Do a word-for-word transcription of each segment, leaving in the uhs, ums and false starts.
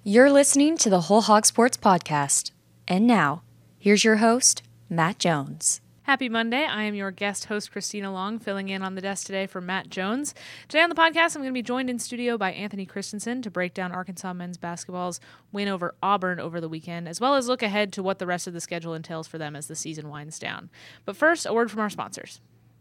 You're listening to the Whole Hog Sports Podcast. And now, here's your host, Matt Jones. Happy Monday. I am your guest host, Christina Long, filling in on the desk today for Matt Jones. Today on the podcast, I'm going to be joined in studio by Anthony Christensen to break down Arkansas men's basketball's win over Auburn over the weekend, as well as look ahead to what the rest of the schedule entails for them as the season winds down. But first, a word from our sponsors.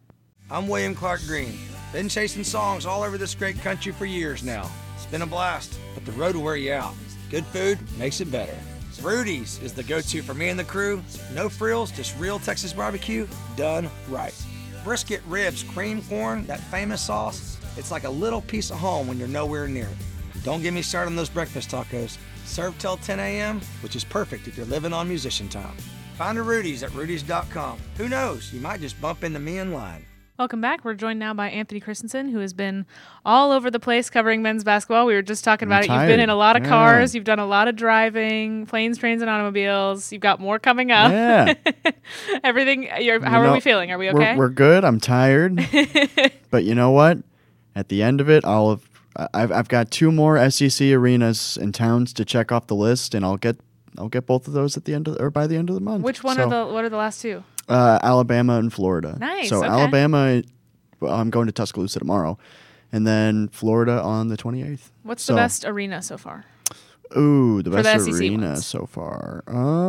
I'm William Clark Green. Been chasing songs all over this great country for years now. It's been a blast, but the road will wear you out. Good food makes it better. Rudy's is the go-to for me and the crew. No frills, just real Texas barbecue done right. Brisket, ribs, cream corn, that famous sauce. It's like a little piece of home when you're nowhere near it. Don't get me started on those breakfast tacos. Served till ten a.m., which is perfect if you're living on musician time. Find a Rudy's at rudys dot com. Who knows, you might just bump into me in line. Welcome back. We're joined now by Anthony Christensen, who has been all over the place covering men's basketball. We were just talking about I'm it. You've tired. been in a lot of Yeah. cars. You've done a lot of driving, planes, trains, and automobiles. You've got more coming up. Yeah. Everything. You're, how You are know, we feeling? Are we okay? We're, we're good. I'm tired. But you know what? At the end of it, I'll have, I've I've got two more S E C arenas and towns to check off the list, and I'll get I'll get both of those at the end of or by the end of the month. Which one So, are the? What are the last two? Uh, Alabama and Florida. Nice, So okay. Alabama, well, I'm going to Tuscaloosa tomorrow, and then Florida on the twenty-eighth. What's So- the best arena so far? Ooh, the For best the S E C arena ones. so far.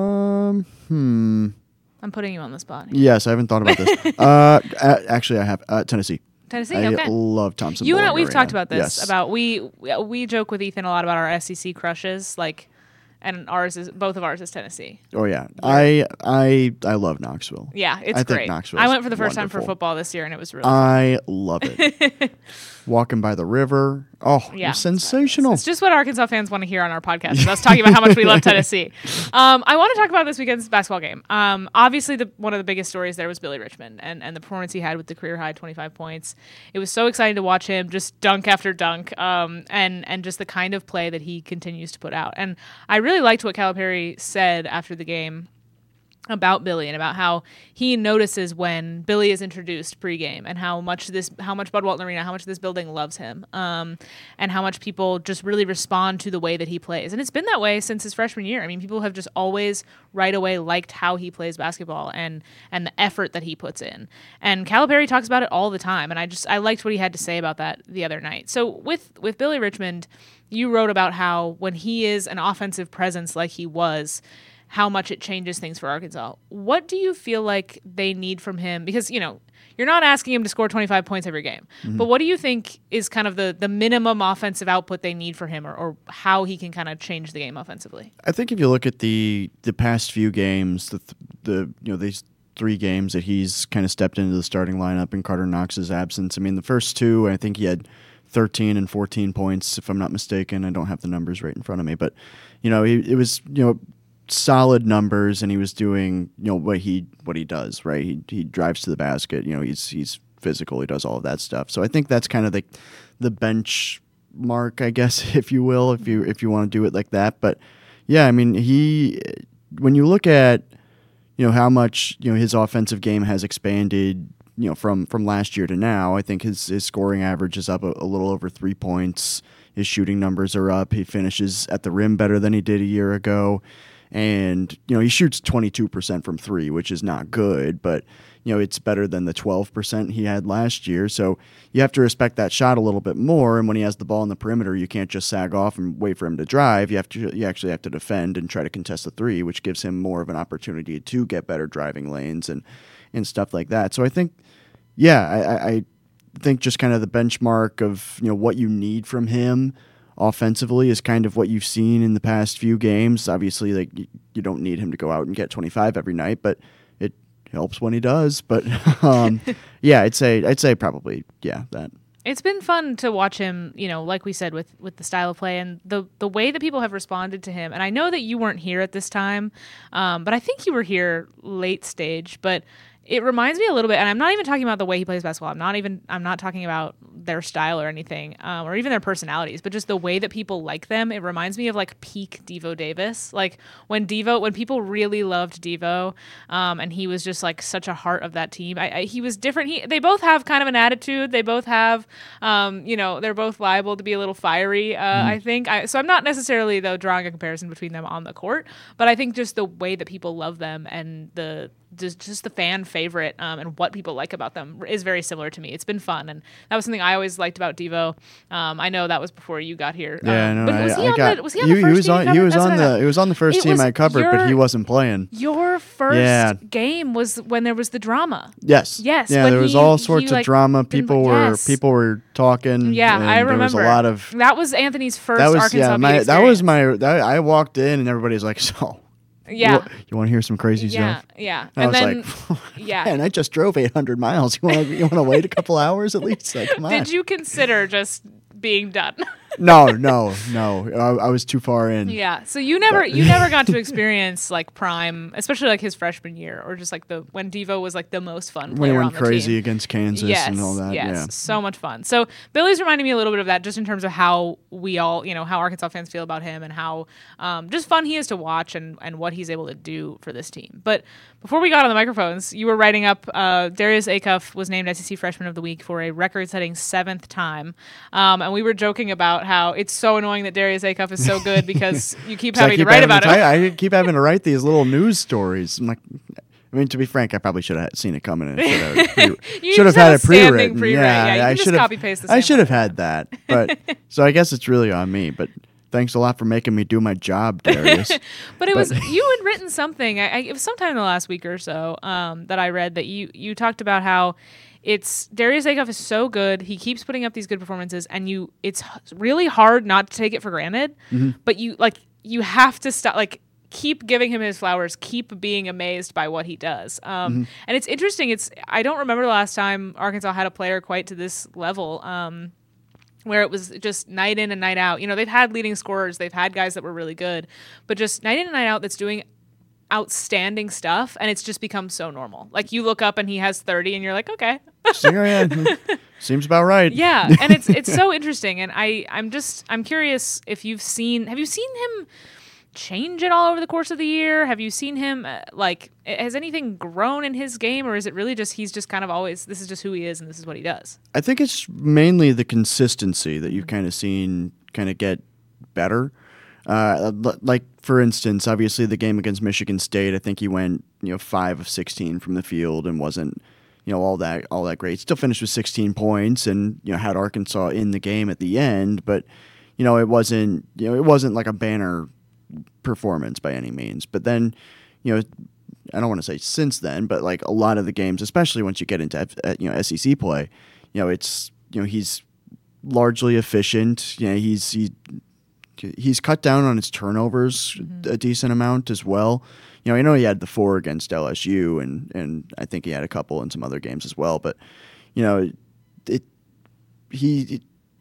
Um, hmm. I'm putting you on the spot. Yes, I haven't thought about this. uh, a- actually, I have uh, Tennessee. Tennessee. I Okay. love Thompson. You and I, Boling we've Arena. talked about this. Yes. About we we joke with Ethan a lot about our S E C crushes, like, and ours is both of ours is Tennessee. Oh yeah, I I I love Knoxville. Yeah, it's I great. think Knoxville. I went for the first time for wonderful. football this year, and it was really fun. I love it. Walking by the river. Oh, Yeah, it's sensational. It's just what Arkansas fans want to hear on our podcast. is us talking about how much we love Tennessee. Um, I want to talk about this weekend's basketball game. Um, obviously, the, one of the biggest stories there was Billy Richmond and, and the performance he had with the career high twenty-five points. It was so exciting to watch him just dunk after dunk, um, and and just the kind of play that he continues to put out. And I really liked what Calipari said after the game about Billy and about how he notices when Billy is introduced pregame and how much this, how much Bud Walton Arena, how much this building loves him, um, and how much people just really respond to the way that he plays. And it's been that way since his freshman year. I mean, people have just always right away liked how he plays basketball and and the effort that he puts in. And Calipari talks about it all the time. And I just I liked what he had to say about that the other night. So with with Billy Richmond, you wrote about how when he is an offensive presence like he was, how much it changes things for Arkansas. What do you feel like they need from him? Because, you know, you're not asking him to score twenty-five points every game, Mm-hmm. but what do you think is kind of the, the minimum offensive output they need for him, or, or how he can kind of change the game offensively? I think if you look at the the past few games, the th- the you know these three games that he's kind of stepped into the starting lineup in Carter Knox's absence. I mean, the first two, I think he had thirteen and fourteen points, if I'm not mistaken. I don't have the numbers right in front of me, but you know, he, it was you know. solid numbers, and he was doing you know what he what he does right. He he drives to the basket. You know he's he's physical. He does all of that stuff. So I think that's kind of the the bench mark, I guess, if you will, if you if you want to do it like that. But yeah, I mean he when you look at you know how much you know his offensive game has expanded. You know from from last year to now, I think his his scoring average is up a, a little over three points. His shooting numbers are up. He finishes at the rim better than he did a year ago. And, you know, he shoots twenty-two percent from three, which is not good, but, you know, it's better than the twelve percent he had last year. So you have to respect that shot a little bit more. And when he has the ball in the perimeter, you can't just sag off and wait for him to drive. You have to, you actually have to defend and try to contest the three, which gives him more of an opportunity to get better driving lanes and, and stuff like that. So I think, yeah, I, I, I think just kind of the benchmark of, you know, what you need from him offensively is kind of what you've seen in the past few games. Obviously, like you, you don't need him to go out and get twenty-five every night, but it helps when he does. But um, yeah, I'd say I'd say probably yeah that. It's been fun to watch him, you know, like we said, with, with the style of play and the the way that people have responded to him. And I know that you weren't here at this time, um, but I think you were here late stage. But it reminds me a little bit, and I'm not even talking about the way he plays basketball. I'm not even, I'm not talking about their style or anything, um, or even their personalities, but just the way that people like them. It reminds me of like peak Devo Davis. Like when Devo, when people really loved Devo, um, and he was just like such a heart of that team. I, I, he was different. He, they both have kind of an attitude. They both have, um, you know, they're both liable to be a little fiery, uh, mm. I think. I, so I'm not necessarily, though, drawing a comparison between them on the court, but I think just the way that people love them and the, just, just the fan favorite um, and what people like about them is very similar to me. It's been fun, and that was something I always liked about Devo. Um, I know that was before you got here. Yeah, um, no, but was I, he I on got, the was he on he, the first he was team on you he was covered? on the it was on the first It team was I covered, your, but he wasn't playing. Your first yeah. game was when there was the drama. Yes. Yes. Yeah, when there was he, all sorts he, of like, drama. People were yes. people were talking. Yeah, and I remember. There was a lot of that was Anthony's first that was Arkansas yeah Beat my experience. that was my that, I walked in and everybody's like, so yeah. You, you want to hear some crazy yeah, stuff? Yeah, And, and I then was like, yeah, man, I just drove eight hundred miles. You want to you want to wait a couple hours at least? Like, come on. Did you consider just being done? No, no, no. I, I was too far in. Yeah. So you never you never got to experience like prime, especially like his freshman year, or just like the when Devo was like the most fun When player he on went the crazy team. against Kansas Yes, and all that. yes, Yeah. so much fun. So Billy's reminding me a little bit of that, just in terms of how we all, you know, how Arkansas fans feel about him and how um, just fun he is to watch and and what he's able to do for this team. But before we got on the microphones, you were writing up uh, Darius Acuff was named S E C Freshman of the Week for a record-setting seventh time, um, and we were joking about how it's so annoying that Darius Acuff is so good because you keep So having I keep to write having about to him. ty- I keep having to write these little news stories. I'm like, I mean, to be frank, I probably should have seen it coming. And should have, pre- You should have just had have it a standing pre-written. pre-write. Yeah, you I can just should have. copy-paste the I same should one. have had that. But so I guess it's really on me. But thanks a lot for making me do my job, Darius. But it was you had written something. I, I, it was sometime in the last week or so um, that I read that you you talked about how it's Darius Acuff is so good. He keeps putting up these good performances, and you it's h- really hard not to take it for granted. Mm-hmm. But you like you have to stop like. Keep giving him his flowers. Keep being amazed by what he does. Um, Mm-hmm. And it's interesting. It's I don't remember the last time Arkansas had a player quite to this level, um, where it was just night in and night out. You know, they've had leading scorers, they've had guys that were really good, but just night in and night out that's doing outstanding stuff, and it's just become so normal. Like you look up and he has thirty, and you're like, okay. So, yeah, seems about right. Yeah, and it's it's so interesting, and I I'm just I'm curious if you've seen have you seen him change it all over the course of the year? Have you seen him uh, like has anything grown in his game, or is it really just he's just kind of always this is just who he is and this is what he does? I think it's mainly the consistency that you've kind of seen kind of get better. Uh, l- like for instance, obviously the game against Michigan State, I think he went you know five of sixteen from the field and wasn't you know all that all that great. Still finished with sixteen points and you know had Arkansas in the game at the end, but you know it wasn't you know it wasn't like a banner performance by any means. But then, you know, I don't want to say since then, but like a lot of the games, especially once you get into F, you know S E C play, you know it's you know he's largely efficient. You know he's he, he's cut down on his turnovers mm-hmm. a decent amount as well. You know I know he had the four against L S U and and I think he had a couple in some other games as well. But you know it he. It,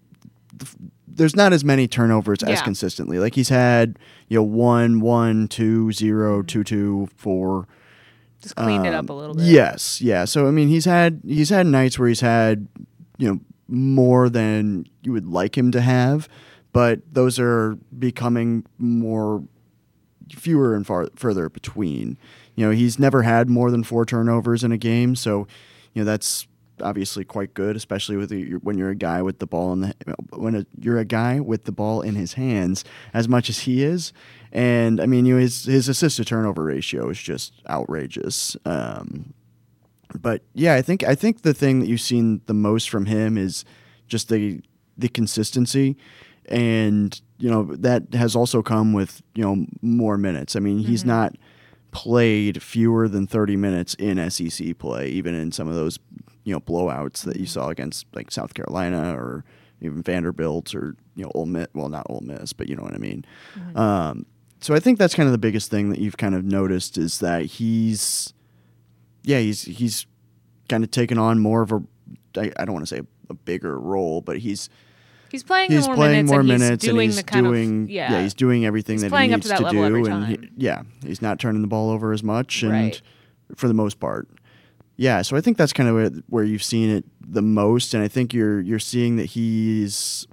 there's not as many turnovers yeah. as consistently. Like he's had, you know, one, one, two, zero, mm-hmm. two, two, four. Just cleaned um, it up a little bit. Yes, yeah. So I mean, he's had he's had nights where he's had, you know, more than you would like him to have, but those are becoming more fewer and far further between. You know, he's never had more than four turnovers in a game, so you know that's obviously quite good, especially with the, when you're a guy with the ball in the when a, you're a guy with the ball in his hands as much as he is. And I mean, you know, his his assist to turnover ratio is just outrageous. Um, but yeah, I think I think the thing that you've seen the most from him is just the the consistency, and you know that has also come with you know more minutes. I mean, mm-hmm. he's not played fewer than thirty minutes in S E C play, even in some of those you know blowouts that you saw against like South Carolina or even Vanderbilt or you know Ole Miss. Well, not Ole Miss, but you know what I mean. Mm-hmm. Um, so I think that's kind of the biggest thing that you've kind of noticed is that he's, yeah, he's he's kind of taken on more of a, I, I don't want to say a bigger role, but he's he's playing he's more playing minutes more and minutes he's doing and he's the kind doing of, yeah. yeah he's doing everything he's that playing he up needs to that to level do, every and time. he, yeah, he's not turning the ball over as much, and Right. for the most part. Yeah, so I think that's kind of where, where you've seen it the most, and I think you're you're seeing that he's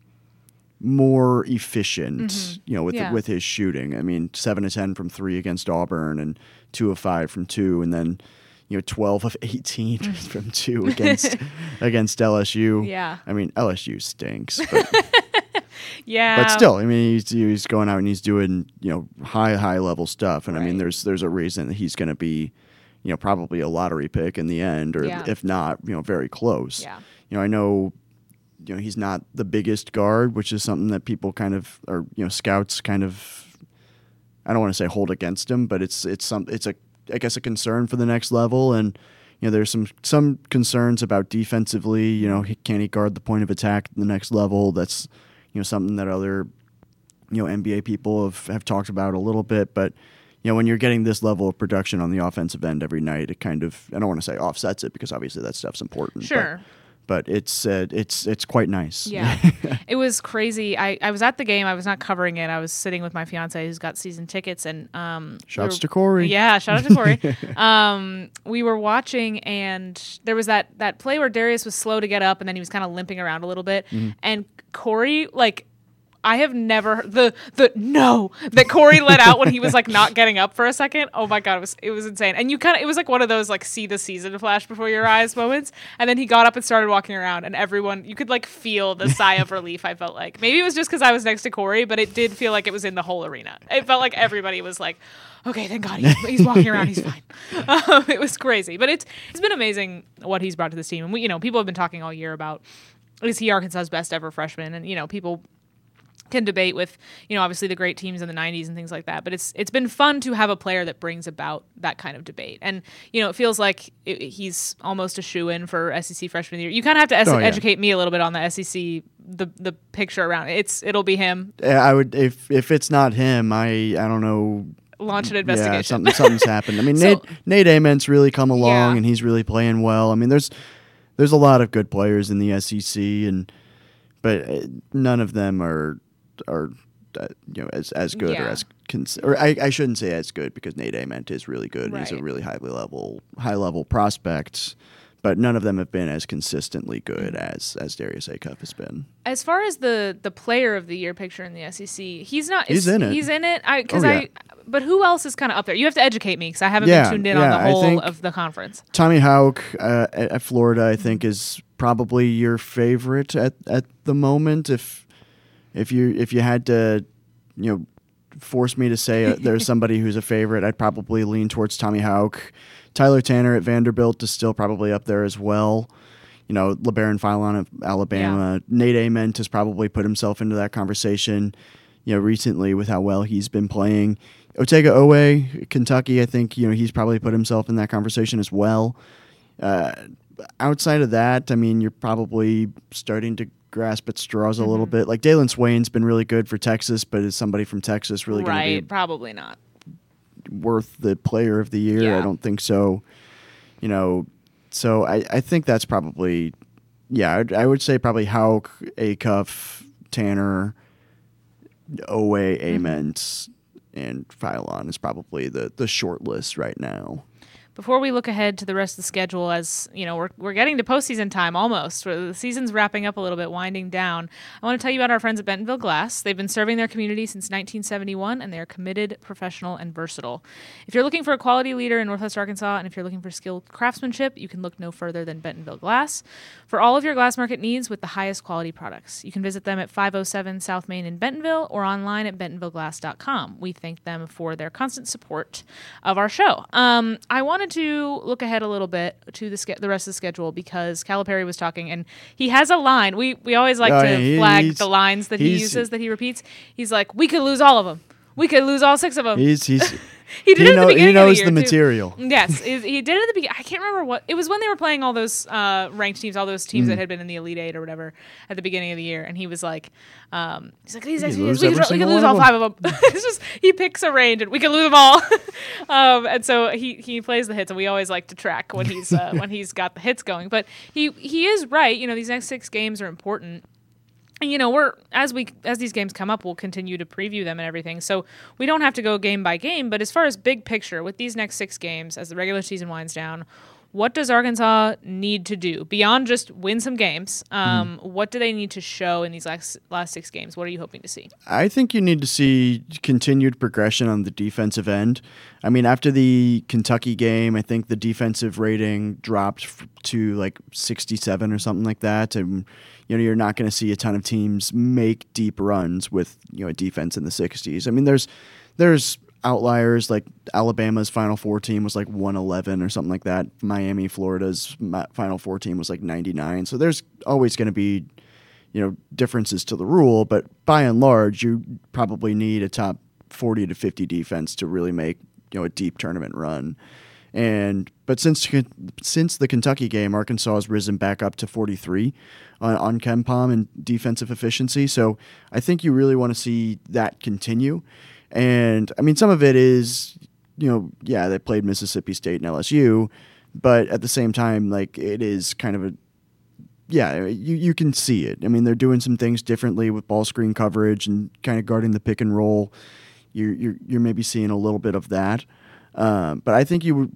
more efficient, Mhm. you know, with Yeah. with his shooting. I mean, seven of ten from three against Auburn, and two of five from two, and then you know twelve of eighteen from two against against L S U. Yeah. I mean, L S U stinks, but, Yeah. but still, I mean, he's he's going out and he's doing you know high high level stuff, and I mean, Right. there's there's a reason that he's going to be, you know, probably a lottery pick in the end, or Yeah. if not, you know, very close. Yeah. You know, I know, you know, he's not the biggest guard, which is something that people kind of, or you know, scouts kind of, I don't want to say hold against him, but it's it's some it's a I guess a concern for the next level, and you know, there's some some concerns about defensively. You know, he, can he guard the point of attack at the next level? That's you know something that other you know N B A people have have talked about a little bit, but. You know, when you're getting this level of production on the offensive end every night, it kind of, I don't want to say offsets it because obviously that stuff's important. Sure. But, but it's uh, it's it's quite nice. Yeah. It was crazy. I, I was at the game. I was not covering it. I was sitting with my fiance who's got season tickets. And um, we Shouts were- to Corey. Yeah, shout out to Corey. um, we were watching, and there was that, that play where Darius was slow to get up, and then he was kind of limping around a little bit. Mm-hmm. And Corey, like, I have never the the no that Corey let out when he was like not getting up for a second. Oh my god, it was it was insane. And you kind of it was like one of those like see the season flash before your eyes moments. And then he got up and started walking around, and everyone you could like feel the sigh of relief. I felt like maybe it was just because I was next to Corey, but it did feel like it was in the whole arena. It felt like everybody was like, okay, thank God he's, he's walking around, he's fine. Um, it was crazy, but it's it's been amazing what he's brought to this team. And we you know people have been talking all year about is he Arkansas's best ever freshman, and you know people can debate with, you know, obviously the great teams in the nineties and things like that. But it's it's been fun to have a player that brings about that kind of debate. And, you know, it feels like it, he's almost a shoo-in for S E C freshman of the year. You kind of have to es- Oh, yeah. educate me a little bit on the S E C, the the picture around it. It's, it'll be him. Yeah, I would if if it's not him, I I don't know. Launch an Yeah, investigation. something something's happened. I mean, So- Nate Nate Ament's really come along, Yeah. and he's really playing well. I mean, there's there's a lot of good players in the S E C, and but uh, none of them are are uh, you know as as good or Yeah. as cons- or I, I shouldn't say as good because Nate Ament is really good. And he's a Right. really highly level high level prospect, but none of them have been as consistently good as as Darius Acuff has been. As far as the the player of the year picture in the S E C, he's not. He's is- in it. He's in it. I because Oh, yeah. I. But who else is kind of up there? You have to educate me because I haven't Yeah, been tuned in yeah, on the I whole think- of the conference. Tommy Houck uh, at, at Florida, I think, is probably your favorite at, at the moment. If if you if you had to, you know, force me to say uh, there's somebody who's a favorite, I'd probably lean towards Tommy Houck. Tyler Tanner at Vanderbilt is still probably up there as well. You know, LeBaron Philon of Alabama. Nate Ament has probably put himself into that conversation, you know, recently with how well he's been playing. Otega Owe, Kentucky, I think, you know, he's probably put himself in that conversation as well. Uh, outside of that, I mean, you're probably starting to grasp at straws a little bit. Like Dalen Swain's been really good for Texas, but is somebody from Texas really going Right? to be Probably not. worth the player of the year? Yeah. I don't think so. You know, so I, I think that's probably, yeah, I'd, I would say probably Houck, Acuff, Tanner, Owe, Ament, and Philon is probably the, the short list right now. Before we look ahead to the rest of the schedule, as you know, we're, we're getting to postseason time almost. The season's wrapping up a little bit, winding down. I want to tell you about our friends at Bentonville Glass. They've been serving their community since nineteen seventy-one, and they are committed, professional, and versatile. If you're looking for a quality leader in Northwest Arkansas, and if you're looking for skilled craftsmanship, you can look no further than Bentonville Glass for all of your glass market needs with the highest quality products. You can visit them at five oh seven South Main in Bentonville or online at bentonville glass dot com. We thank them for their constant support of our show. Um, I wanted to look ahead a little bit to the ske- the rest of the schedule because Calipari was talking, and he has a line. We we always like Oh, to yeah, he- flag he's- the lines that he he's- uses, that he repeats. He's like, we could lose all of them. We could lose all six of them. He's he's He did he, it at know, the beginning he knows of the, the year, too. material. Yes, he he did it at the beginning. I can't remember what it was when they were playing all those uh, ranked teams, all those teams Mm. that had been in the Elite Eight or whatever at the beginning of the year, and he was like, um, "He's like these We next could few lose years, we every could, we could single lose one all of five of them." It's just he picks a range, and we could lose them all. um, and so he he plays the hits, and we always like to track when he's uh, when he's got the hits going. But he he is right. You know, these next six games are important. And, you know, we're as we as these games come up, we'll continue to preview them and everything. So we don't have to go game by game. But as far as big picture with these next six games, as the regular season winds down, What does Arkansas need to do beyond just win some games? Um, mm. What do they need to show in these last, last six games? What are you hoping to see? I think you need to see continued progression on the defensive end. I mean, after the Kentucky game, I think the defensive rating dropped f- to like sixty-seven or something like that. And, you know, you're not going to see a ton of teams make deep runs with, you know, a defense in the sixties. I mean, there's there's outliers, like Alabama's Final Four team was like one eleven or something like that. Miami, Florida's Final Four team was like ninety-nine. So there's always going to be, you know, differences to the rule, but by and large, you probably need a top forty to fifty defense to really make, you know, a deep tournament run. And but since since the Kentucky game, Arkansas has risen back up to forty-three on, on KenPom and defensive efficiency. So I think you really want to see that continue. And I mean, some of it is, you know, yeah, they played Mississippi State and L S U, but at the same time, like it is kind of a, yeah, you, you can see it. I mean, they're doing some things differently with ball screen coverage and kind of guarding the pick and roll. You're you're, you're maybe seeing a little bit of that. Um, but I think you,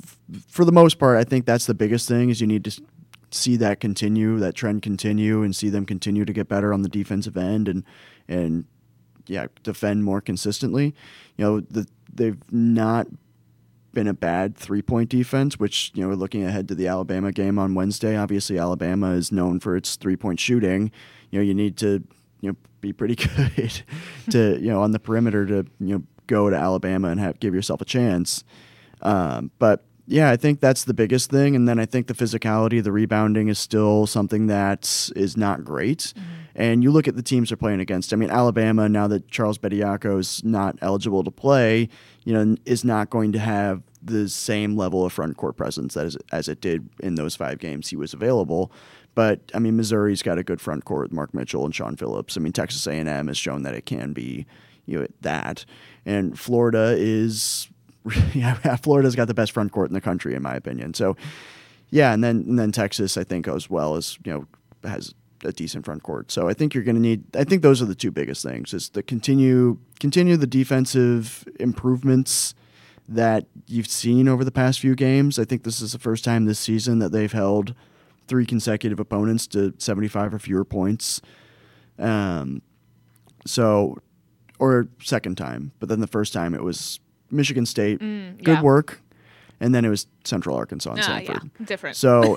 for the most part, I think that's the biggest thing is you need to see that continue, that trend continue, and see them continue to get better on the defensive end and and yeah, defend more consistently. You know, the, they've not been a bad three-point defense, which, you know, looking ahead to the Alabama game on Wednesday, obviously Alabama is known for its three-point shooting. You know, you need to, you know, be pretty good to, you know, on the perimeter to, you know, go to Alabama and have give yourself a chance. Um, but yeah, I think that's the biggest thing. And then I think the physicality, the rebounding is still something that is not great. Mm-hmm. And you look at the teams they're playing against. I mean, Alabama, now that Charles Bediako is not eligible to play, you know, is not going to have the same level of front court presence as, as it did in those five games he was available. But, I mean, Missouri's got a good front court with Mark Mitchell and Sean Phillips. I mean, Texas A and M has shown that it can be, you know, that. And Florida is... yeah, Florida's got the best front court in the country, in my opinion. So, yeah, and then and then Texas, I think, as well as, you know, has a decent front court. So I think you're going to need. I think those are the two biggest things: is the continue continue the defensive improvements that you've seen over the past few games. I think this is the first time this season that they've held three consecutive opponents to seventy-five or fewer points. Um, so, or second time, but then the first time it was Michigan State, mm, good yeah. work, and then it was Central Arkansas and uh, Sanford. Yeah, different. So,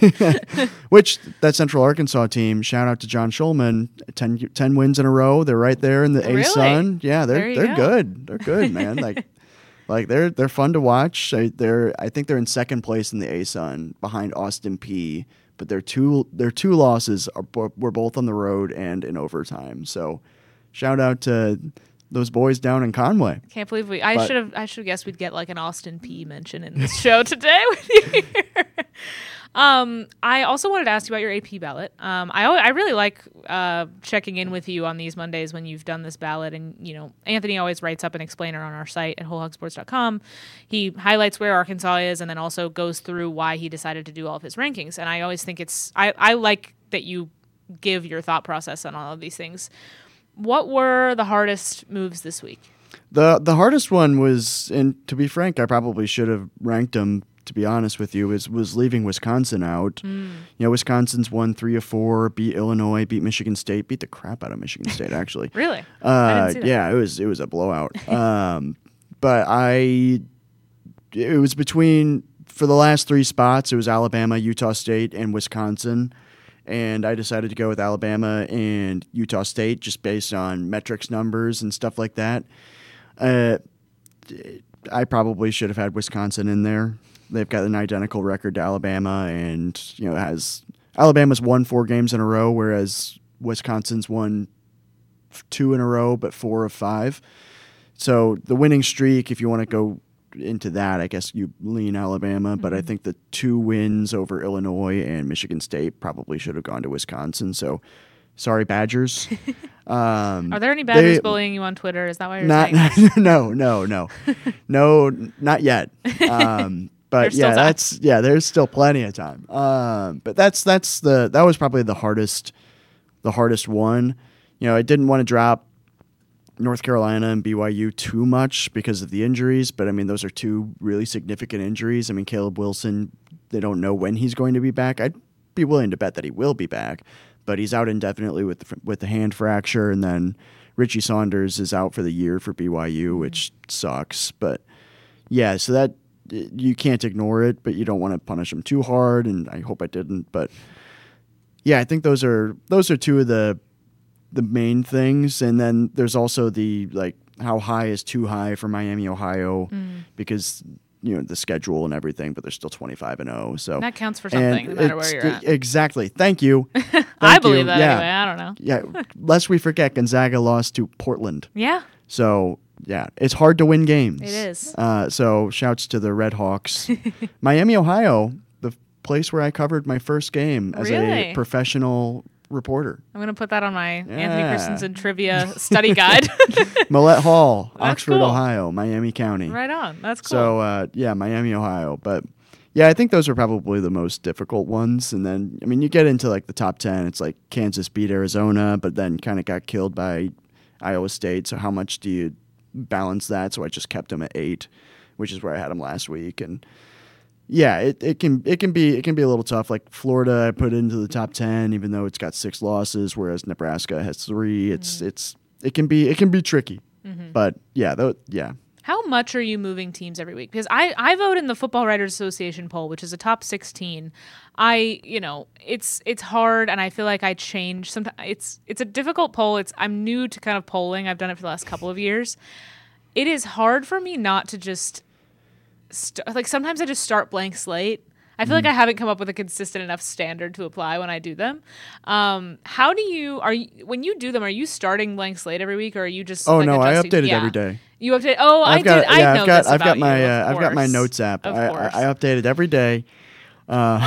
which that Central Arkansas team, shout out to John Schulman, ten, ten wins in a row. They're right there in the really? A-Sun. Yeah, they're they're go. good. They're good, man. like, like they're they're fun to watch. They're I think they're in second place in the A-Sun behind Austin Peay. But their two their two losses are were both on the road and in overtime. So, shout out to those boys down in Conway. Can't believe we. I should have. I should have guessed we'd get like an Austin Peay mention in this show today with you here. Um, I also wanted to ask you about your A P ballot. Um, I I really like uh, checking in with you on these Mondays when you've done this ballot, and you know Anthony always writes up an explainer on our site at whole hog sports dot com. He highlights where Arkansas is, and then also goes through why he decided to do all of his rankings. And I always think it's I I like that you give your thought process on all of these things. What were the hardest moves this week? The the hardest one was, and to be frank, I probably should have ranked them, to be honest with you, is was leaving Wisconsin out. Mm. You know, Wisconsin's won three of four, beat Illinois, beat Michigan State, beat the crap out of Michigan State, actually. Really? Uh, I didn't see that. Yeah, it was it was a blowout. um, but I, it was between, for the last three spots, it was Alabama, Utah State, and Wisconsin. And I decided to go with Alabama and Utah State just based on metrics numbers and stuff like that. Uh, I probably should have had Wisconsin in there. They've got an identical record to Alabama, and you know has Alabama's won four games in a row, whereas Wisconsin's won two in a row, but four of five. So the winning streak, if you want to go into that, I guess you lean Alabama, but mm-hmm. I think the two wins over Illinois and Michigan State probably should have gone to Wisconsin. So, sorry, Badgers. Um, Are there any Badgers they, bullying you on Twitter? Is that why you're not, saying that? No, no, no, no, not yet. Um, but yeah, that's yeah. There's still plenty of time. Um, but that's that's the that was probably the hardest, the hardest one. You know, I didn't want to drop North Carolina and B Y U too much because of the injuries, but I mean those are two really significant injuries. I mean Caleb Wilson they don't know when he's going to be back. I'd be willing to bet that he will be back, but he's out indefinitely with the, with the hand fracture, and then Richie Saunders is out for the year for B Y U, which sucks. But yeah, so that you can't ignore it, but you don't want to punish him too hard, and I hope I didn't. But yeah, I think those are those are two of the the main things, and then there's also the like how high is too high for Miami, Ohio, mm. because you know the schedule and everything, but they're still twenty-five and oh. So that counts for something, no matter where you're at. Exactly. Thank you. Thank I believe you. that yeah. anyway. I don't know. Yeah. Lest we forget, Gonzaga lost to Portland. Yeah. So yeah, it's hard to win games. It is. Uh, so shouts to the Red Hawks. Miami, Ohio, the place where I covered my first game as really? a professional reporter. I'm going to put that on my Yeah. Anthony Christensen trivia study guide. Millette Hall, That's Oxford, cool. Ohio, Miami County. Right on. That's cool. So, uh, yeah, Miami, Ohio. But, yeah, I think those are probably the most difficult ones. And then, I mean, you get into, like, the top ten. It's like Kansas beat Arizona, but then kind of got killed by Iowa State. So how much do you balance that? So I just kept them at eight, which is where I had them last week. And, yeah, it, it can it can be it can be a little tough. Like Florida, I put into the top ten, even though it's got six losses, whereas Nebraska has three. It's mm-hmm. it's it can be it can be tricky, mm-hmm. but yeah, though yeah. How much are you moving teams every week? Because I, I vote in the Football Writers Association poll, which is a top sixteen. I you know it's it's hard, and I feel like I change. Sometimes it's it's a difficult poll. It's I'm new to kind of polling. I've done it for the last couple of years. It is hard for me not to just. St- like sometimes I just start blank slate. I feel mm. like I haven't come up with a consistent enough standard to apply when I do them. Um, how do you are you when you do them? Are you starting blank slate every week, or are you just? Oh like, no, I adjusting? update it yeah. every day. You update? Oh, I've I got, did. Yeah, I know I've got this I've about got my you, uh, I've got my notes app. Of I, course. I, I update it every day. Uh,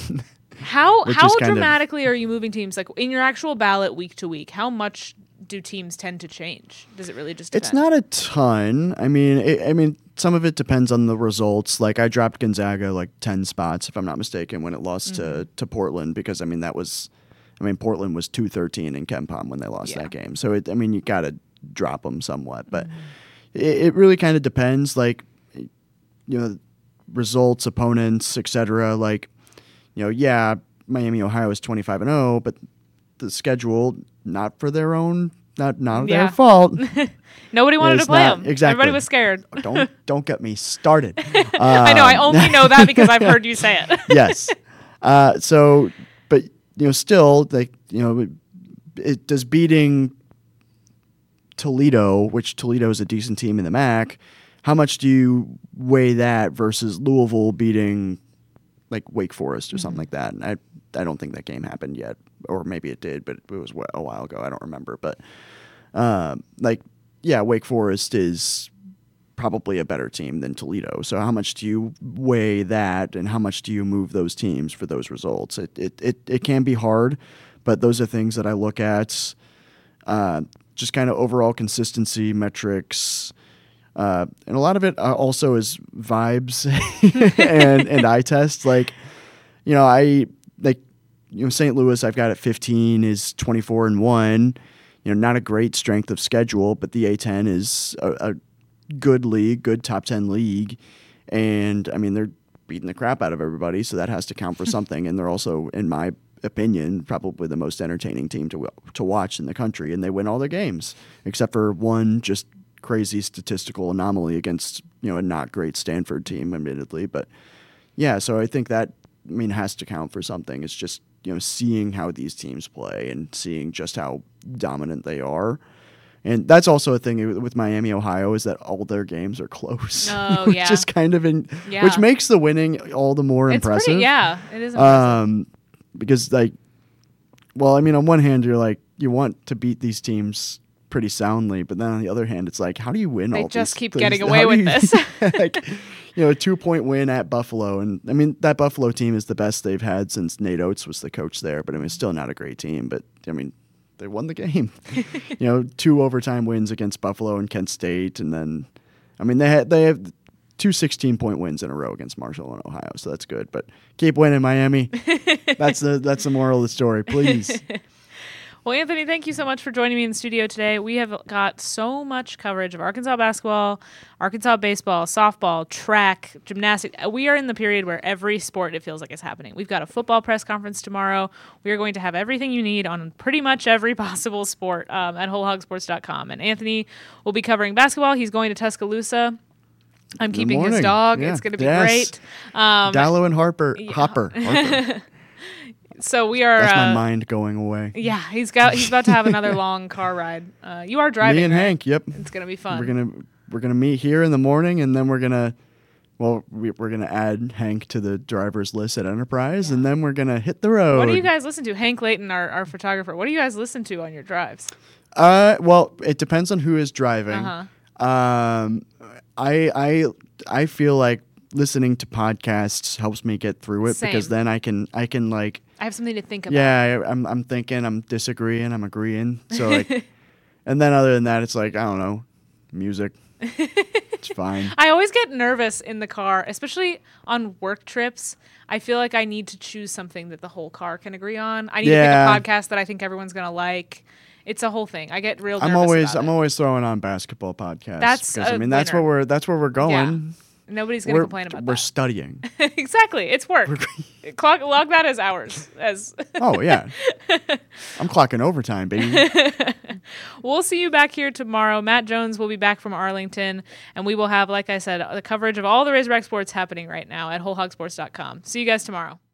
how how kind dramatically of, are you moving teams? Like in your actual ballot week to week, how much do teams tend to change? Does it really just depend? It's not a ton. I mean, it, I mean, some of it depends on the results. Like I dropped Gonzaga like ten spots, if I'm not mistaken, when it lost mm-hmm. to to Portland, because I mean that was, I mean Portland was two thirteen in KenPom when they lost yeah. that game. So it, I mean you got to drop them somewhat, but mm-hmm. it, it really kind of depends. Like, you know, results, opponents, et cetera. Like, you know, yeah, Miami, Ohio is twenty-five and oh, but the schedule, not for their own. Not not yeah. their fault. Nobody wanted it's to play not, them. Exactly. Everybody was scared. don't don't get me started. Um, I know. I only know that because I've heard you say it. Yes. Uh, so, but you know, still, like you know, it, it does beating Toledo, which Toledo is a decent team in the M A C. How much do you weigh that versus Louisville beating like Wake Forest or mm-hmm. something like that? And I I don't think that game happened yet. Or maybe it did, but it was a while ago. I don't remember. But, uh, like, yeah, Wake Forest is probably a better team than Toledo. So how much do you weigh that, and how much do you move those teams for those results? It it it, it can be hard, but those are things that I look at. Uh, just kind of overall consistency metrics. Uh, and a lot of it uh, also is vibes and, and eye test. Like, you know, I like, you know, Saint Louis, I've got at fifteen, is twenty-four and one. You know, not a great strength of schedule, but the A ten is a, a good league, good top ten league. And I mean, they're beating the crap out of everybody, so that has to count for something. And they're also, in my opinion, probably the most entertaining team to to watch in the country. And they win all their games, except for one just crazy statistical anomaly against, you know, a not great Stanford team, admittedly. But yeah, so I think that, I mean, has to count for something. It's just, you know, seeing how these teams play and seeing just how dominant they are. And that's also a thing with Miami, Ohio, is that all their games are close. Oh, which yeah. is kind of in, yeah. which makes the winning all the more it's impressive. Pretty, yeah, it is impressive. Um, because, like, well, I mean, on one hand, you're like, you want to beat these teams pretty soundly, but then on the other hand, it's like, how do you win they all these? They just keep things? getting away with you, this. Like, you know, a two-point win at Buffalo. And, I mean, that Buffalo team is the best they've had since Nate Oates was the coach there. But, I mean, it's still not a great team. But, I mean, they won the game. You know, two overtime wins against Buffalo and Kent State. And then, I mean, they had they have two sixteen-point wins in a row against Marshall and Ohio. So that's good. But keep winning, Miami. That's the, that's the moral of the story. Please. Well, Anthony, thank you so much for joining me in the studio today. We have got so much coverage of Arkansas basketball, Arkansas baseball, softball, track, gymnastics. We are in the period where every sport, it feels like, is happening. We've got a football press conference tomorrow. We are going to have everything you need on pretty much every possible sport um, at whole hog sports dot com. And Anthony will be covering basketball. He's going to Tuscaloosa. I'm Good keeping his morning. dog. Yeah. It's going to be Yes. great. Um, Dallow and Harper. Hopper. Harper. so we are. That's my uh, mind going away. Yeah, he's got. He's about to have another long car ride. Uh, you are driving. Me and right? Hank. Yep. It's gonna be fun. We're gonna we're gonna meet here in the morning, and then we're gonna. Well, we, we're gonna add Hank to the driver's list at Enterprise, and then we're gonna hit the road. What do you guys listen to? Hank Layton, our, our photographer. What do you guys listen to on your drives? Uh, well, it depends on who is driving. Uh-huh. Um, I I I feel like listening to podcasts helps me get through it because Same. then I can I can like I have something to think about. yeah I, I'm I'm thinking, I'm disagreeing, I'm agreeing. So like, and then other than that, it's like I don't know, music. It's fine. I always get nervous in the car, especially on work trips. I feel like I need to choose something that the whole car can agree on. I need Yeah. to pick a podcast that I think everyone's gonna like. It's a whole thing. I get real nervous I'm always about I'm it. always throwing on basketball podcasts. That's because I a mean that's winner. where we're that's where we're going. Nobody's gonna We're, complain about we're that. studying. Exactly. It's work. Clock, log that as hours. As Oh yeah, I'm clocking overtime, baby. We'll see you back here tomorrow. Matt Jones will be back from Arlington, and we will have, like I said, the coverage of all the Razorback sports happening right now at whole hog sports dot com. See you guys tomorrow.